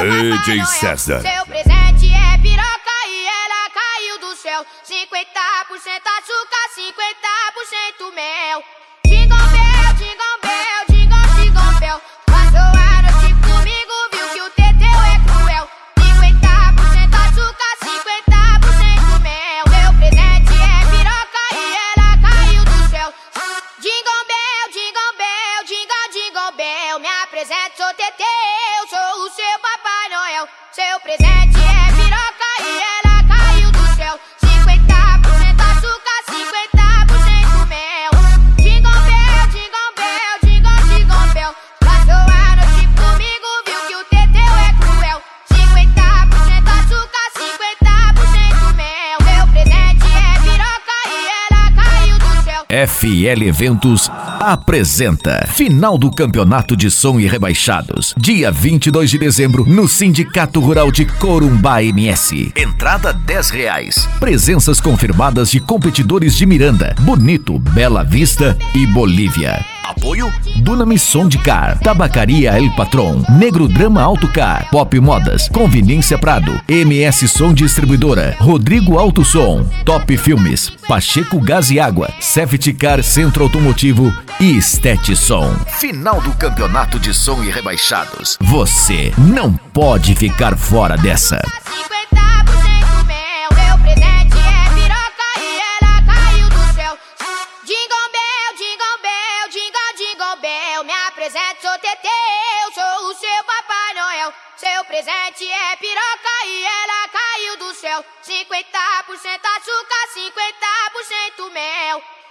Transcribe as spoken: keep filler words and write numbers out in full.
D J Noel. César. Seu presente é piroca e ela caiu do céu. cinquenta por cento açúcar, cinquenta por cento mel. Jingle bell, jingle bell, jingle, jingle bell. Passou a noite comigo, viu que o teteu é cruel. cinquenta por cento açúcar, cinquenta por cento mel. Meu presente é piroca e ela caiu do céu. Jingle bell, jingle bell, jingle, jingle bell. Me apresento, sou teteu, sou o seu Papai Noel. Seu presente é piroca e ela caiu do céu. cinquenta por cento açúcar, cinquenta por cento mel. Jingle bell, jingle bell, jingle, jingle bell. Passou a noite comigo, viu que o teteu é cruel. cinquenta por cento açúcar, cinquenta por cento mel. Meu presente é piroca e ela caiu do céu. F L Eventos apresenta Final do Campeonato de Som e Rebaixados, dia vinte e dois de dezembro, no Sindicato Rural de Corumbá M S. Entrada dez reais. Presenças confirmadas de competidores de Miranda, Bonito, Bela Vista e Bolívia. Apoio Dunamis Som de Car, Tabacaria El Patron, Negro Drama Autocar, Pop Modas, Conveniência Prado, M S Som Distribuidora, Rodrigo Auto Som, Top Filmes, Pacheco Gás e Água, Safety Car Centro Automotivo e Estet Som. Final do Campeonato de Som e Rebaixados. Você não pode ficar fora dessa. cinquenta por cento mel. Meu presente é piroca e ela caiu do céu. Jingle bell, jingle bell, jingle, jingle bell. Me apresento, sou teteu, sou o seu Papai Noel. Seu presente é piroca e ela caiu do céu. cinquenta por cento açúcar, cinquenta por cento mel.